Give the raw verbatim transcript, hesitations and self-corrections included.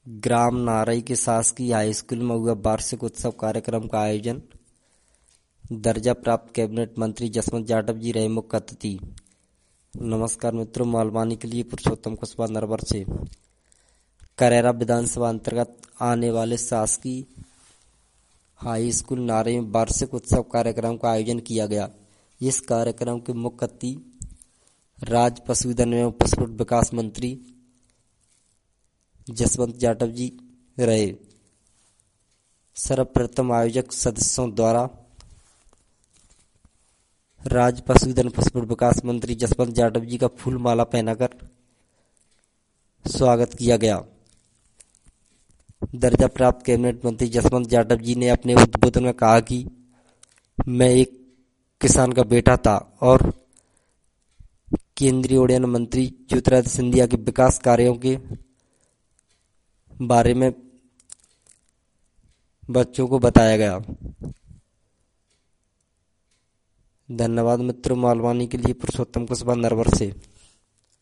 ग्राम नारई के शासकीय high school में हुआ वार्षिक उत्सव कार्यक्रम का आयोजन। दर्जा प्राप्त कैबिनेट मंत्री जसवंत जाटव जी रहे मुख्य अतिथि। नमस्कार मित्रों, मालवानी के लिए पुरुषोत्तम कुशवाहा नरवर से। करेरा विधानसभा अंतर्गत आने वाले शासकीय हाई स्कूल नारई में वार्षिक उत्सव कार्यक्रम का आयोजन किया गया। इस कार्यक्रम के मुख्य अतिथि राज्य पशुधन एवं पशुपालन विकास मंत्री जसवंत जाटव जी रहे। सर्वप्रथम आयोजक सदस्यों द्वारा राज्य पशुधन पशुपालन विकास मंत्री जसवंत जाटव जी का फूल माला पहनाकर स्वागत किया गया। दर्जा प्राप्त कैबिनेट मंत्री जसवंत जाटव जी ने अपने उद्बोधन में कहा कि मैं एक किसान का बेटा था और केंद्रीय उड्डयन मंत्री ज्योतिरादित्य सिंधिया के विकास कार्यों के बारे में बच्चों को बताया गया। धन्यवाद मित्रों, मालवानी के लिए पुरुषोत्तम कुशवाहा नरवर से।